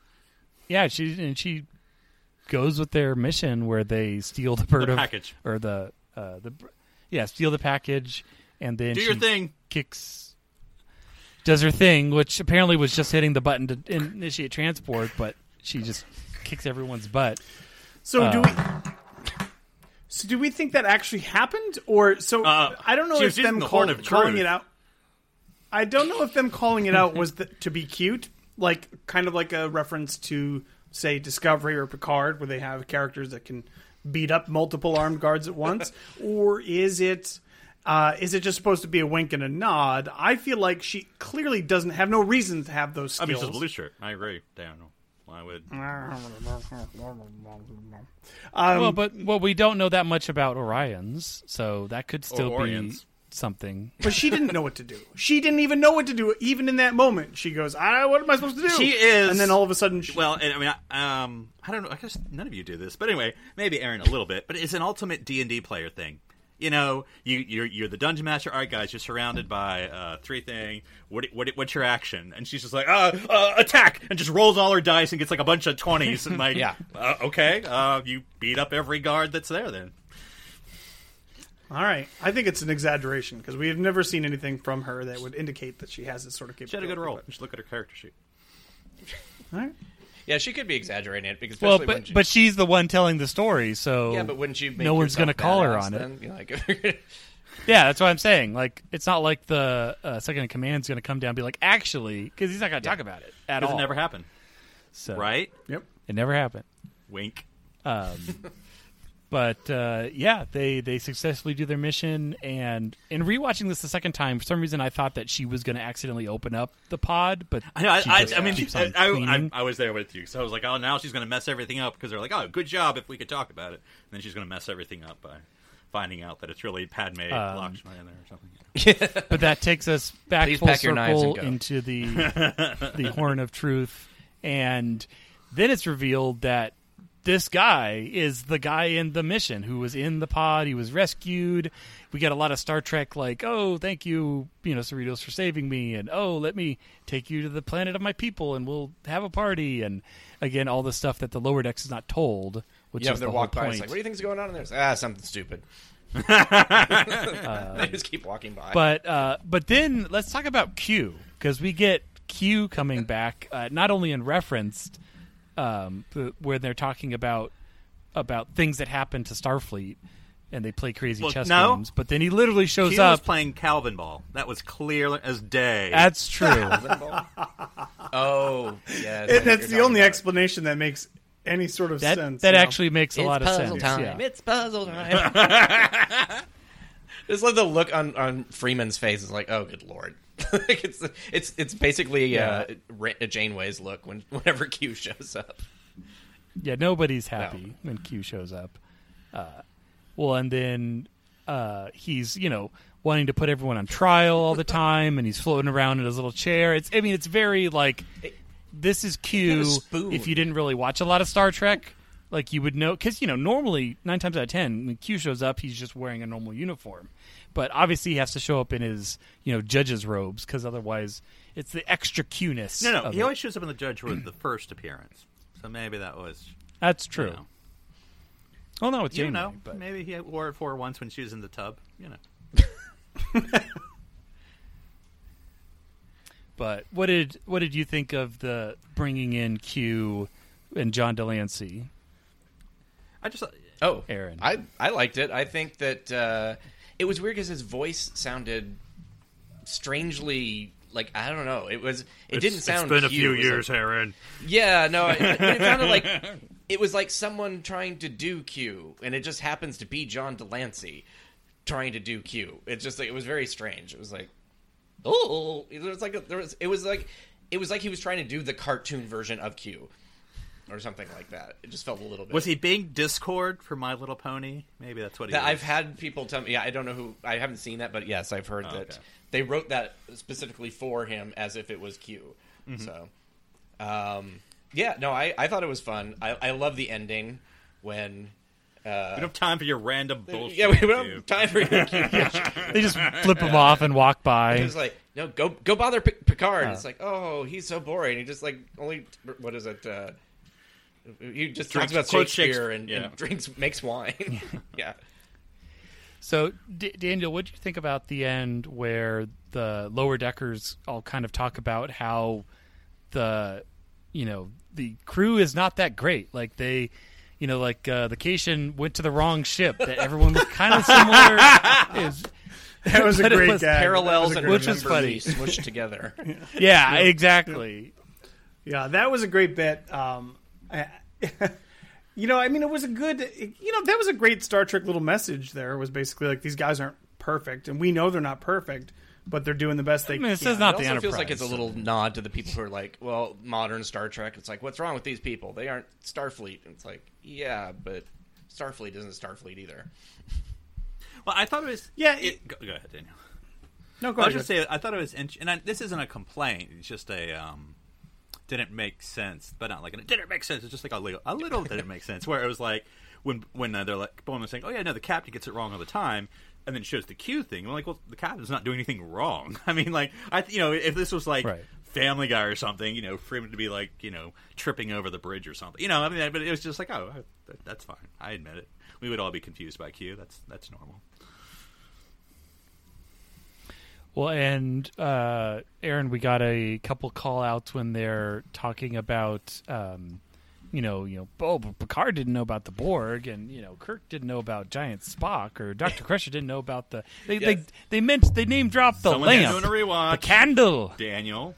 goes with their mission where they steal the bird package. or steal the package, and then Do your thing. does her thing, which apparently was just hitting the button to initiate transport, but she just kicks everyone's butt. So do we think that actually happened, or I don't know she if was using them the horn of calling truth. it out. I don't know if them calling it out was to be cute, like kind of like a reference to, say, Discovery or Picard, where they have characters that can beat up multiple armed guards at once, or is it just supposed to be a wink and a nod? I feel like she clearly doesn't have no reason to have those skills. I mean, she's a blue shirt. I agree. Damn. Why would? Well, we don't know that much about Orions, so that could still be Orions. something. But she didn't know what to do. She didn't even know what to do. Even in that moment, she goes, what am I supposed to do? She is. And then all of a sudden, Well, and I mean, I don't know. I guess none of you do this, but anyway, maybe Aaron a little bit. But it's an ultimate D&D player thing. You know, you're the dungeon master. All right, guys, you're surrounded by three things. What's your action? And she's just like, attack, and just rolls all her dice and gets like a bunch of 20s. And like, Yeah. Okay, you beat up every guard that's there then. all right. I think it's an exaggeration because we have never seen anything from her that would indicate that she has this sort of She had capability. a good roll. You should look at her character sheet. All right. Yeah, she could be exaggerating it because Well, especially when but she's the one telling the story, so yeah, but wouldn't you? Make no one's going to call her on it. then? You're like, Yeah, that's what I'm saying. Like, it's not like the second in command's going to come down and be like, actually, because he's not going to talk about it at all. It never happened, So, right? Yep. It never happened. Wink. But yeah, they successfully do their mission, and in rewatching this the second time, for some reason I thought that she was going to accidentally open up the pod, but I know. she I just mean, keeps on cleaning. I was there with you, so I was like, oh, now she's going to mess everything up because they're like, oh, good job if we could talk about it. And then she's going to mess everything up by finding out that it's really Padme Lakshmi in there or something. But that takes us back Please full pack your knives circle and go. into the Horn of Truth, and then it's revealed that this guy is the guy in the mission who was in the pod. He was rescued. We get a lot of Star Trek, like, oh, thank you, Cerritos, for saving me, and oh, let me take you to the planet of my people, and we'll have a party, and again, all the stuff that the lower decks is not told, which is the they're whole walk by. point. It's like, what do you think is going on in there? Something stupid. They just keep walking by. But then let's talk about Q, because we get Q coming back, not only in referenced, where they're talking about things that happen to Starfleet, and they play crazy chess games. But then he literally shows Q up. was playing Calvin Ball. That was clear as day. That's true. Oh, yeah. That's the only explanation that makes any sort of sense. That actually makes a lot of sense. Time. Yeah. It's puzzle time. Just like the look on Freeman's face is like, oh, good lord. It's basically a Janeway's look whenever Q shows up. Yeah, nobody's happy when Q shows up. And then he's wanting to put everyone on trial all the time, and he's floating around in his little chair. It's very like this is Q. If you didn't really watch a lot of Star Trek, like you would know, because normally 9 times out of 10 when Q shows up, he's just wearing a normal uniform. But obviously, he has to show up in his, judge's robes, because otherwise, it's the extra Q-ness. No, he always shows up in the judge robe the first appearance. So maybe that was. That's true. Oh no, it's Janeway. but Maybe he wore it for her once when she was in the tub. But what did you think of the bringing in Q and John Delancey? Aaron, I liked it. I think that it was weird because his voice sounded strangely like, I don't know. It didn't sound. It's been a Q. few It was years, like, Aaron. Yeah, no, it sounded like it was like someone trying to do Q, and it just happens to be John Delancey trying to do Q. It's just like, it was very strange. It was like, oh, it was like he was trying to do the cartoon version of Q. Or something like that. It just felt a little bit. Was he being Discord for My Little Pony? Maybe that's what he was. I've had people tell me. Yeah, I don't know who. I haven't seen that, but yes, I've heard that they wrote that specifically for him as if it was Q. Mm-hmm. So, Yeah, no, I thought it was fun. I love the ending when. We don't have time for your random bullshit. Yeah, we don't have time for your They just flip him off and walk by. It's like, no, go bother Picard. It's like, oh, he's so boring. He just like only what is it? He just talks about Shakespeare and makes wine. Yeah. So, Daniel, what do you think about the end where the lower deckers all kind of talk about how the crew is not that great? Like the Cation went to the wrong ship. That everyone was kind of similar. That was a great gag. Parallels and which was funny, smushed together. Yeah, exactly. Yeah, that was a great bit. It was a good. That was a great Star Trek little message. There it was basically like these guys aren't perfect, and we know they're not perfect, but they're doing the best they can. It says not it the also Enterprise. feels like it's a little nod to the people who are like, well, modern Star Trek. It's like, what's wrong with these people? They aren't Starfleet. And it's like, yeah, but Starfleet isn't Starfleet either. Well, I thought it was. Yeah. Go ahead, Daniel. No, go I ahead. was just say I thought it was, and this isn't a complaint. It's just a didn't make sense, but not like it didn't make sense. It's just like a little didn't make sense. Where it was like when they're like Bowman's saying, "Oh yeah, no, the captain gets it wrong all the time," and then shows the Q thing. I'm like, well, the captain's not doing anything wrong. I mean, like if this was like Family Guy or something, for him to be like tripping over the bridge or something, I mean, but it was just like, oh, that's fine. I admit it. We would all be confused by Q. That's normal. Well, and Aaron, we got a couple call-outs when they're talking about, Picard didn't know about the Borg, and Kirk didn't know about Giant Spock, or Dr. Crusher didn't know about the. They name dropped the lamp, doing a rewatch. the candle. Daniel,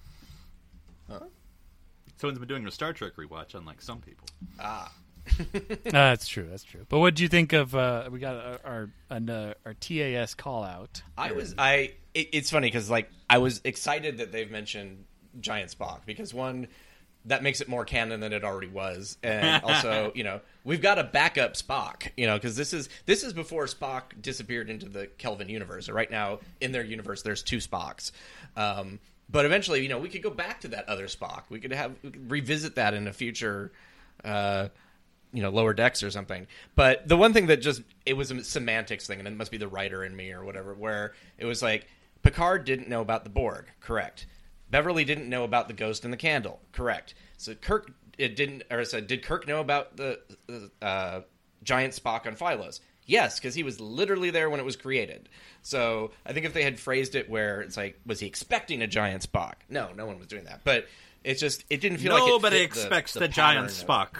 someone's been doing a Star Trek rewatch, unlike some people. That's true. But what do you think of? We got our TAS call out. It's funny because I was excited that they've mentioned Giant Spock because one, that makes it more canon than it already was, and also we've got a backup Spock, because this is before Spock disappeared into the Kelvin universe. Right now in their universe, there's two Spocks. But eventually, we could go back to that other Spock. We could revisit that in a future. Lower decks or something. But the one thing that it was a semantics thing, and it must be the writer in me or whatever, where it was like, Picard didn't know about the Borg, correct. Beverly didn't know about the ghost in the candle, correct. So did Kirk know about the giant Spock on Phylos? Yes, because he was literally there when it was created. So I think if they had phrased it where it's like, was he expecting a giant Spock? No one was doing that. But it didn't feel like nobody expects the giant Spock.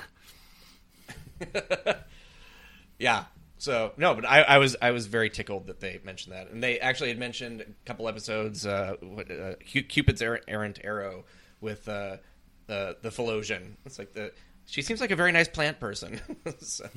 Yeah. So no, but I was very tickled that they mentioned that, and they actually had mentioned a couple episodes. Cupid's errant arrow with the Philosian. It's like she seems like a very nice plant person. So.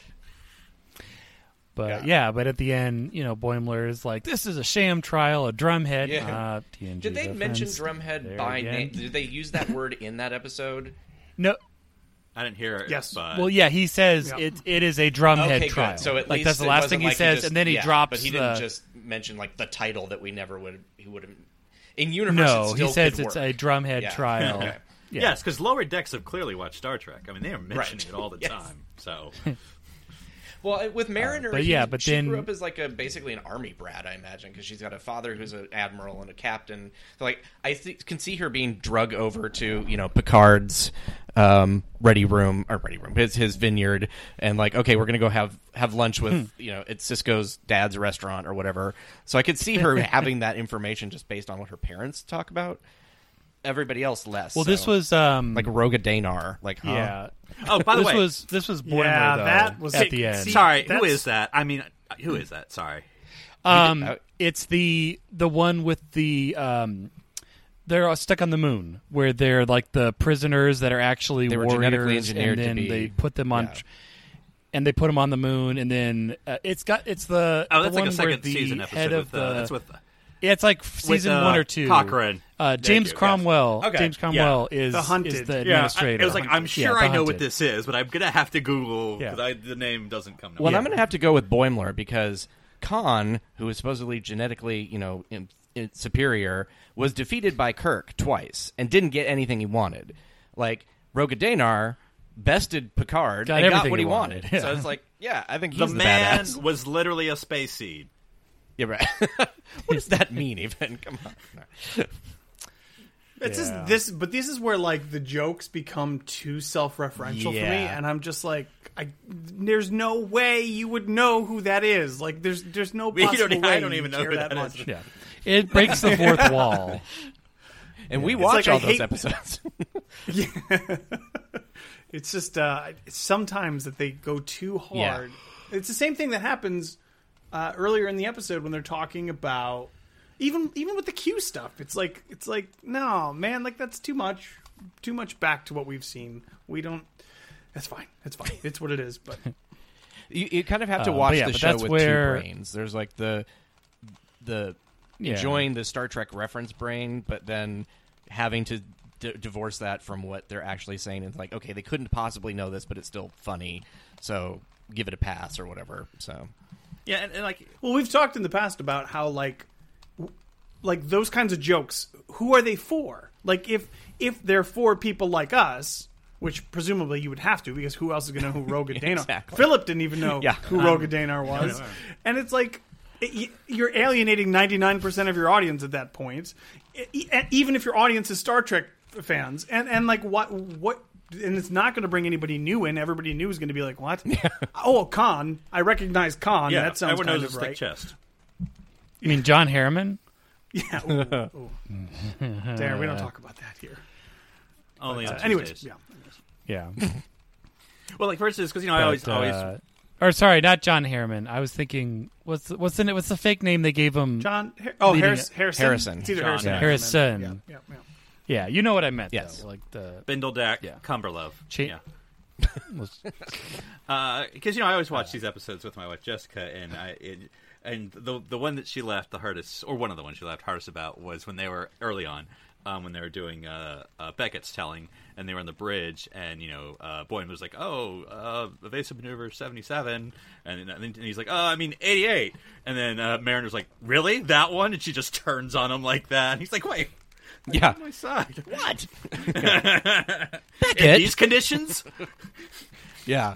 But but at the end, Boimler is like, "This is a sham trial, a drumhead." Yeah. Did they mention reference. drumhead by name? Did they use that word in that episode? No. I didn't hear it. Yes. But... Well, yeah, he says it is a drumhead trial. Good. So at least that's the last thing he says, and then he drops. But he didn't just mention the title that we never would. He would have. In universe, no, he says it's a drumhead trial. Okay. Yeah. Yes, because lower decks have clearly watched Star Trek. I mean, they are mentioning it all the time. So. Well, with Mariner, but she then grew up as basically an army brat, I imagine, because she's got a father who's an admiral and a captain. So, I can see her being drug over to Picard's ready room, his vineyard, and okay, we're gonna go have lunch with at Cisco's dad's restaurant or whatever. So I could see her having that information just based on what her parents talk about. Everybody else less. Well, this was like Roga Danar. Yeah. Oh, by the way, this was Boimler, though, that was at the end. Sorry, who is that? I mean, who is that? Sorry. It's the one with the they're all stuck on the moon, where they're the prisoners that are actually they were warriors, genetically engineered and then to be, they put them on. And they put them on the moon, and then it's the that's the like one a second where the season episode head of with, that's with it's like season 1 or 2. Cochrane. James Cromwell. Yes. Okay. James Cromwell is The Hunted. is the administrator. It was like, I'm sure I know Hunted. what this is, but I'm gonna have to Google because Yeah. the name doesn't come. Well, I'm going to have to go with Boimler because Khan, who is supposedly genetically, superior, was defeated by Kirk twice and didn't get anything he wanted. Roga Danar bested Picard Got and got everything what he he wanted. wanted. Yeah. So it's like, yeah, I think The he's the man badass. was literally a space seed. Yeah, right. What does that mean, even? Come on. No. It's Yeah. just this, but this is where like the jokes become too self-referential for me, Yeah. and I'm just like, there's no way you would know who that is. Like, there's no We possible don't- way I don't you even know care who that that much. is. Yeah. It breaks the fourth wall. And we It's watch like, I all those hate- episodes. It's just sometimes that they go too hard. It's the same thing that happens earlier in the episode when they're talking about even with the Q stuff. It's like no, man, like that's too much back to what we've seen. We don't. That's fine. It's fine. It's what it is. But You kind of have to But watch yeah, the but show that's with where- two brains. There's like the Yeah. enjoying the Star Trek reference brain, but then having to divorce that from what they're actually saying. It's like, okay, they couldn't possibly know this, but it's still funny, so give it a pass or whatever. So Yeah, and like well, we've talked in the past about how like those kinds of jokes. Who are they for? Like if they're for people like us. Which presumably you would have to, because who else is going to know who Roga Danar? Exactly. Philip didn't even know Yeah. who Roga Danar was, and it's like you're alienating 99% of your audience at that point. Even if your audience is Star Trek fans, and like what, and it's not going to bring anybody new in. Everybody new is going to be like, what? Oh, Khan, I recognize Khan. yeah, That sounds everyone kind knows of his right. thick chest. You mean John Harriman? Yeah. Ooh. Darren, we don't talk about that here. Only on Anyways, Tuesdays. yeah. Yeah. Well, like for instance, because I always or sorry, not John Harriman. I was thinking, what's the fake name they gave him? John. Leading Harrison. Harrison. It's either John Harrison. or Harrison. Yeah. Yeah, you know what I meant. Yes. though. Like the Bindledack, Yeah. Cumberlove. Cha- Yeah. Because I always watch these episodes with my wife Jessica, and the one that she laughed the hardest, or one of the ones she laughed hardest about, was when they were early on, when they were doing Beckett's telling, and they were on the bridge, and Boyne was like, evasive maneuver 77, and he's like, I mean 88, and then Mariner's like, really, that one? And she just turns on him like that, and he's like, wait. yeah, On my side. what? In these conditions? Yeah,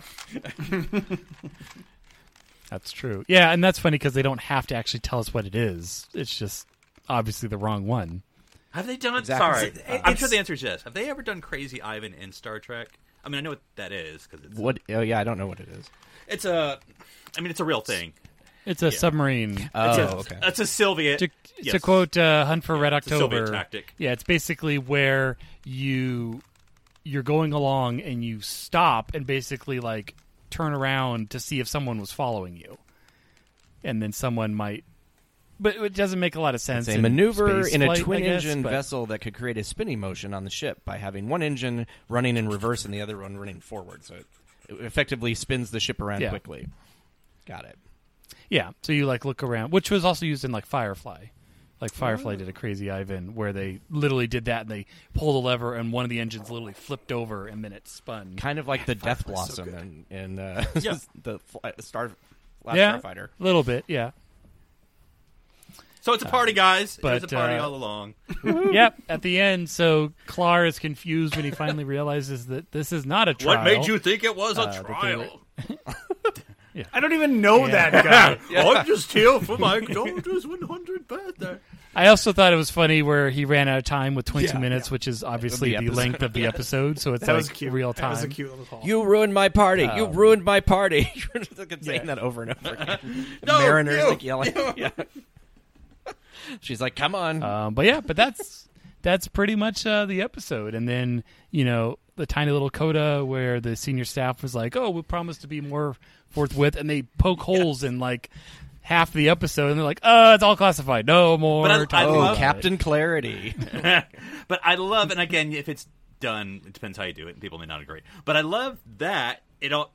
That's true. Yeah, and that's funny because they don't have to actually tell us what it is. It's just obviously the wrong one. Have they done it? Exactly. Sorry. I'm sure the answer is yes. Have they ever done Crazy Ivan in Star Trek? I mean, I know what that is because it's what? Oh yeah, I don't know what it is. it's a real thing. It's a submarine. Oh, okay. It's a Soviet. To quote Hunt for Red It's a Soviet October, tactic. yeah, it's basically where you're going along and you stop and basically like turn around to see if someone was following you, and then someone might. But it doesn't make a lot of sense. It's a in maneuver space in a flight, I guess, twin-engine but- vessel that could create a spinning motion on the ship by having one engine running in reverse and the other one running forward. So it effectively spins the ship around Yeah. quickly. Got it. Yeah, so you like look around, which was also used in like Firefly. Like Firefly did a Crazy Ivan where they literally did that and they pulled a lever and one of the engines literally flipped over and then it spun. Kind of like the Death Firefly's so Blossom in Yeah. the Last Yeah, Starfighter. a little bit, yeah. So it's a party, guys. but, It was a party all along. Yep, at the end, so Clar is confused when he finally realizes that this is not a trial. What made you think it was a that they trial? I don't even know that guy. I'm just here for my daughter's 100th birthday. I also thought it was funny where he ran out of time with 20 Yeah, minutes, yeah. which is obviously Of the the length of the episode, so it's That like was cute. real time. That was a cute little call. You ruined my party. You ruined my party. You're just like saying Yeah. that over and over again. No, Mariner's you, like yelling. Yeah. She's like, "Come on." But that's pretty much the episode. And then, the tiny little coda where the senior staff was like, oh, we promise to be more forthwith. And they poke holes in like half the episode. And they're like, oh, it's all classified. No more. But I oh, love- Captain Clarity. But I love, and again, if it's done, it depends how you do it, and people may not agree. But I love that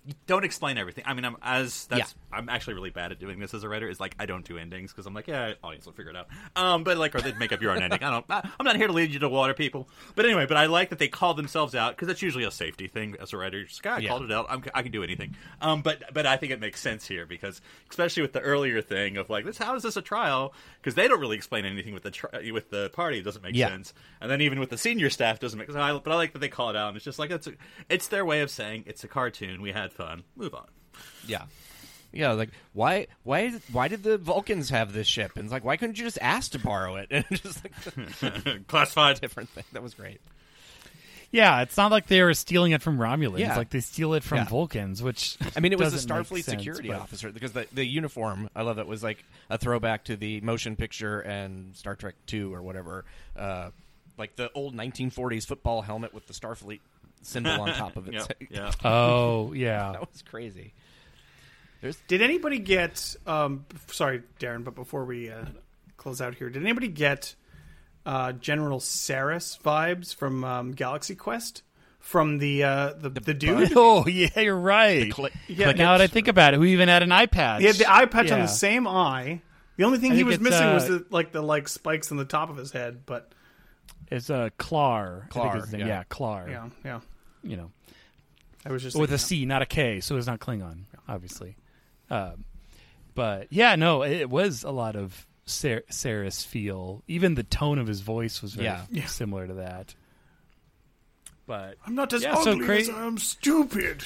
don't explain everything. I mean, I'm actually really bad at doing this as a writer. Is like I don't do endings because I'm like, yeah, audience will figure it out. But like, or they'd make up your own ending. I'm not here to lead you to water, people. But anyway, but I like that they call themselves out because that's usually a safety thing as a writer. Just, I called it out. I can do anything. But I think it makes sense here because especially with the earlier thing of like, how is this a trial? Because they don't really explain anything with the party. It doesn't make sense. And then even with the senior staff doesn't make sense. But I like that they call it out. And it's just like it's their way of saying it's a cartoon. We had fun. Move on. Yeah. Yeah, like why did the Vulcans have this ship? And it's like, why couldn't you just ask to borrow it? And just like classified different thing. That was great. Yeah, it's not like they were stealing it from Romulans. Yeah. Like they steal it from Vulcans, which I mean, it was the doesn't make Starfleet sense, security but- officer because the uniform, I love that, was like a throwback to the motion picture and Star Trek II or whatever. Like the old 1940s football helmet with the Starfleet symbol on top of it. Yeah. Oh, yeah. That was crazy. Did anybody get? Sorry, Darren, but before we close out here, did anybody get General Saris vibes from Galaxy Quest from the dude? Oh, yeah, you're right. Yeah, Now that I think about it, who even had an eye patch? He had the eye patch on Yeah. the same eye. The only thing I he think was it's, missing was the spikes on the top of his head. But It's Klar. I think is his name. yeah. Yeah, Klar. yeah, You know, I was just with a thinking C, not a K, so it's not Klingon, obviously. But yeah, no, it was a lot of Saris feel. Even the tone of his voice was very similar to that. But I'm not as Yeah, so ugly as I'm stupid.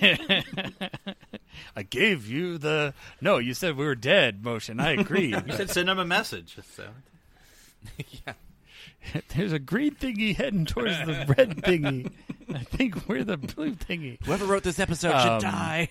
I gave you the no. You said we were dead motion. I agree. You said send him a message. So. There's a green thingy heading towards the red thingy. I think we're the blue thingy. Whoever wrote this episode should die.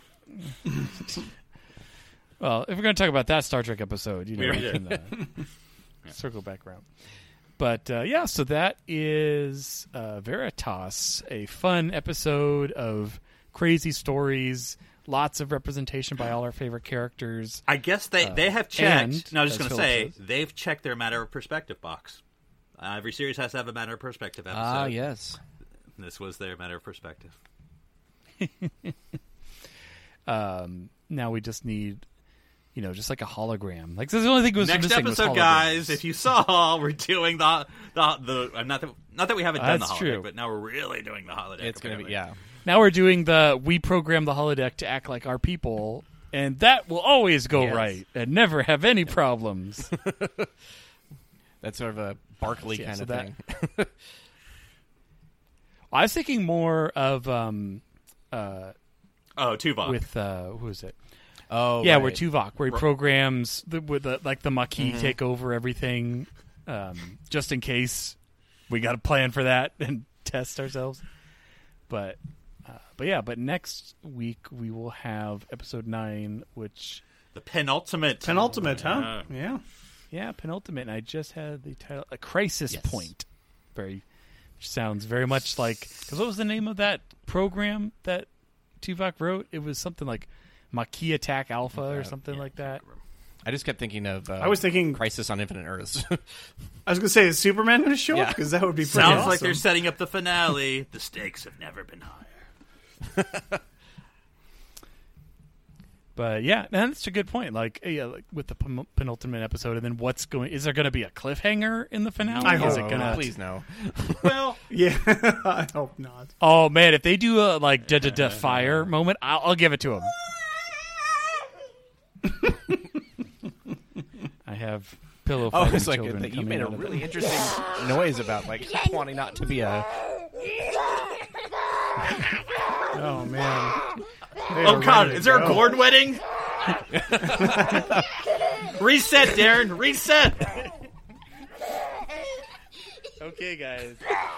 Well, if we're going to talk about that Star Trek episode, you know, We we can circle back around. But yeah, so that is Veritas, a fun episode of crazy stories, lots of representation by all our favorite characters. I guess they have and, checked. No, I was just as going to Philip say says- they've checked their matter of perspective box. Every series has to have a matter of perspective episode. Ah, yes. This was their matter of perspective. Now we just need, you know, just like a hologram. Like this is the only thing was Next missing was episode, holograms. guys. If you saw, we're doing the not that we haven't done the That's holodeck, true. but now we're really doing the holodeck. It's going to be, apparently. Now we're doing we program the holodeck to act like our people, and that will always go Yes. right and never have any problems. That's sort of a Barkley Yeah, kind so of that- thing. I was thinking more of Oh, Tuvok. with who is it? Oh, Yeah, right. where Tuvok, where he programs with the Maquis take over everything, just in case we got a plan for that and test ourselves. But next week we will have episode 9, which the penultimate. Huh? Yeah. penultimate. And I just had the title, A Crisis Yes. Point. Which sounds very much like, because what was the name of that program that Tuvok wrote? It was something like Maquis Attack Alpha or something like that. I just kept thinking of I was thinking. Crisis on Infinite Earths. I was going to say, is Superman going to show up? Yeah. Because that would be pretty Sounds awesome. like they're setting up the finale. The stakes have never been higher. But yeah, and that's a good point. Like with the penultimate episode, and then is there going to be a cliffhanger in the finale? I Is hope it gonna? Please no. Well, Yeah, I hope not. Oh man, if they do a fire moment, I'll give it to them. I have pillow Oh, fighting it's like children you coming made a out of really interesting noise about like wanting not to be a. Oh man. oh God, is there a Gordon wedding? Reset, Darren. Reset. Okay, guys.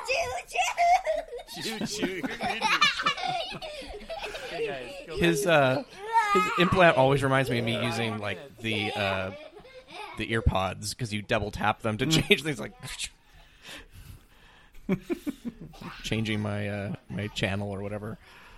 His implant always reminds me of me using like the ear pods because you double tap them to change things like changing my my channel or whatever.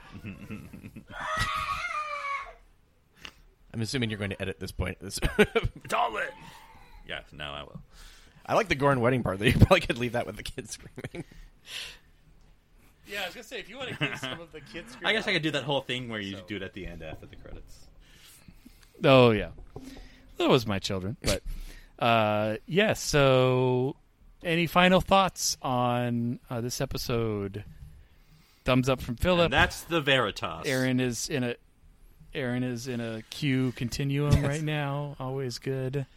I'm assuming you're going to edit this point. It's all in. Yes, no, I will. I like the Gorn wedding part. That you probably could leave that with the kids screaming. Yeah, I was gonna say if you want to give some of the kids. I guess I could do that whole thing where you do it at the end after the credits. Oh yeah, that was my children. But yeah. So, any final thoughts on this episode? Thumbs up from Philip. And that's the Veritas. Aaron is in a Q continuum right now. Always good.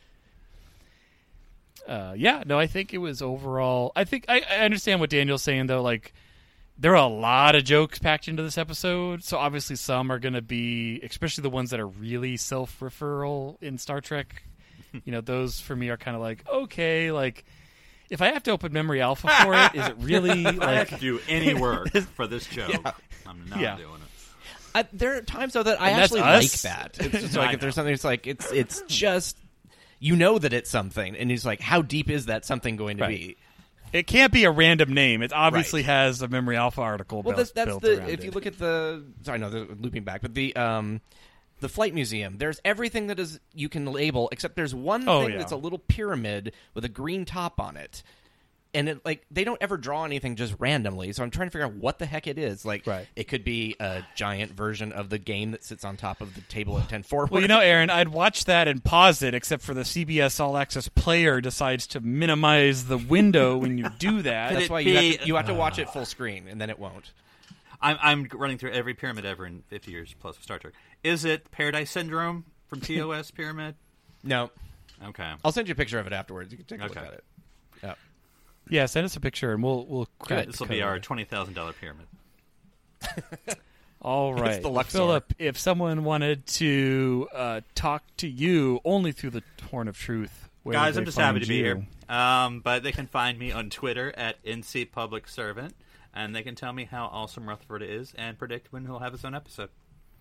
Yeah, no, I think it was overall. I think I understand what Daniel's saying though. Like, there are a lot of jokes packed into this episode, so obviously some are going to be, especially the ones that are really self-referral in Star Trek. You know, those for me are kind of like, okay, like if I have to open Memory Alpha for it, is it really If I like have to do any work for this joke, I'm not doing it. There are times though that I And that's actually like us. that. It's just like if there's something, it's like it's just you know that it's something, and it's like how deep is that something going to Right. be? it can't be a random name? It obviously has a Memory Alpha article. Well, built that's the around if you it. look at the sorry, no, looping back, but the Flight Museum. There's everything that is you can label, except there's one thing yeah. that's a little pyramid with a green top on it. And it, like they don't ever draw anything just randomly, so I'm trying to figure out what the heck it is. Like, it could be a giant version of the game that sits on top of the table at 10 forward. Well, you know, Aaron, I'd watch that and pause it, except for the CBS All Access player decides to minimize the window when you do that. That's why you have to watch it full screen, and then it won't. I'm running through every pyramid ever in 50 years plus of Star Trek. Is it Paradise Syndrome from TOS Pyramid? No. Okay. I'll send you a picture of it afterwards. You can take a look Okay. at it. Yeah. Yeah, send us a picture and we'll This will be our $20,000 pyramid. All right. It's the Luxor. Philip, if someone wanted to talk to you only through the Horn of Truth, where Guys, would I'm they just happy find to be you? here. But they can find me on Twitter at NCPublicServant, and they can tell me how awesome Rutherford is and predict when he'll have his own episode.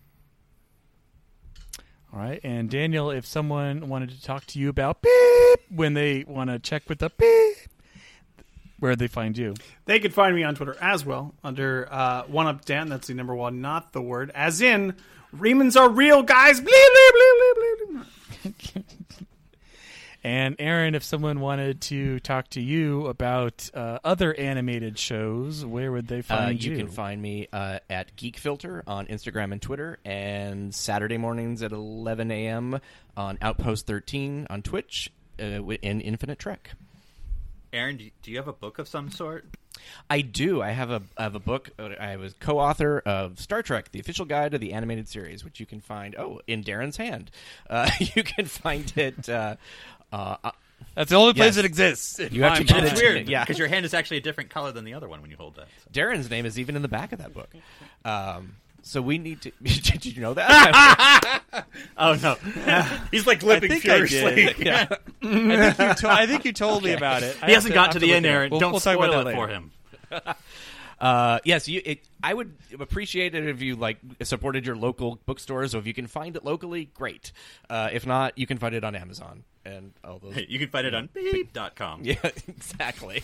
All right. And Daniel, if someone wanted to talk to you about beep when they want to check with the beep, where would they find you? They could find me on Twitter as well under OneUpDan. That's the number one, not the word. As in, Remans are real, guys. Bleep, bleep, bleep, bleep, bleep. And Aaron, if someone wanted to talk to you about other animated shows, where would they find you? You can find me at Geek Filter on Instagram and Twitter, and Saturday mornings at 11 a.m. on Outpost 13 on Twitch in Infinite Trek. Aaron, do you have a book of some sort? I do. I have a book. I was co-author of Star Trek: The Official Guide to the Animated Series, which you can find in Darren's hand. You can find it. That's the only place Yes. it exists. You have to get That's it. weird, Yeah. because your hand is actually a different color than the other one when you hold that. So. Darren's name is even in the back of that book. So we need to. Did you know that? Oh no, he's like lipping I think I furiously. did. Yeah. I think you told me about it. He hasn't got to the end, look it up. Aaron. We'll Don't talk spoil about that it for later. him. Yes, I would appreciate it if you supported your local bookstore. So if you can find it locally, great. If not, you can find it on Amazon and all those. You can find it on beep.com. Yeah, exactly.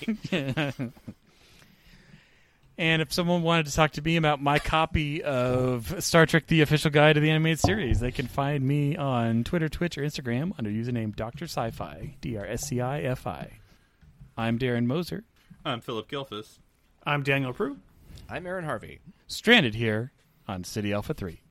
And if someone wanted to talk to me about my copy of Star Trek: The Official Guide to the Animated Series, they can find me on Twitter, Twitch, or Instagram under username Dr. Sci-Fi, DRSCIFI. I'm Darren Moser, I'm Philip Gilfus. I'm Daniel Prue. I'm Aaron Harvey. stranded here on City Alpha 3.